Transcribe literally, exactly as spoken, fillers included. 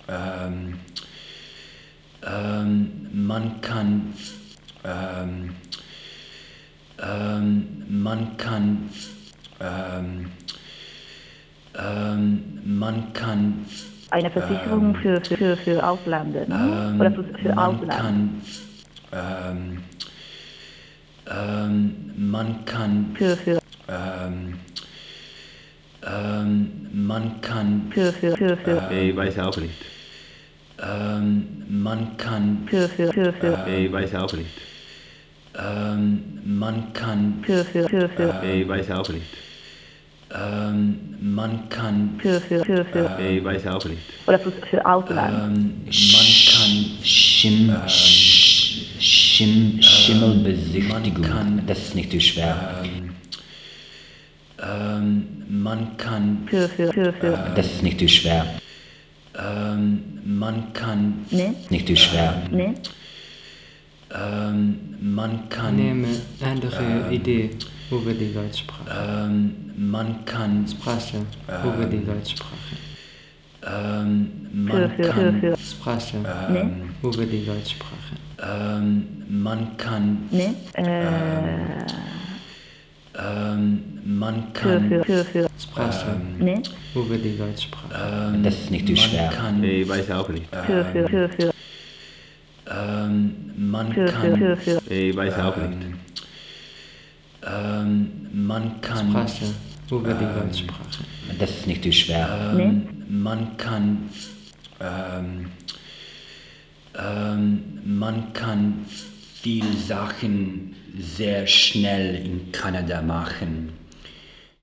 ähm, ähm, man kann, ähm, ähm, man kann, ähm, ähm, man kann, Eine Versicherung ähm, für, für, für Ausländer, ne? Oder für, ähm, für man Ausland. kann, ähm, ähm, man kann, Für, für, ähm, ähm, man kann, für, für, für, für, Nee, weiß auch nicht. ähm, man kann, für, für, für, für, Nee, weiß auch nicht. ähm, man kann, für, für, für, für, Nee, weiß auch nicht. ähm, man kann, für, für, für, für, Nee, weiß auch nicht. oder für, für Ausland. ähm, man kann, Schim, Schim, Schimmelbesichtigung. man kann- Das ist nicht so schwer. ähm, ähm, man kann, Für, für, für, für, Das ist nicht so schwer. ähm, man kann, ne? Nicht so schwer. Ne? ähm, man kann, Nehme andere Idee über die Deutschsprache. ähm, man kann, Sprache über die Deutschsprache. ähm, Für, man für, für, kann, für, Sprache ne? über die Deutschsprache. ähm, man kann, Ne? Äh, ähm, man für, kann, für, für, für, Sprache ne? über die Deutschsprache. ähm, Das ist nicht so man schwer. kann, Nee, weiß auch nicht. Für, für, für, für, ähm, man für, für, kann, für, für, Nee, weiß auch nicht. ähm, man kann, Sprache über die Deutschsprache. Das ist nicht so schwer. ähm, man kann, ähm, ähm, man kann Viele Sachen sehr schnell in Kanada machen.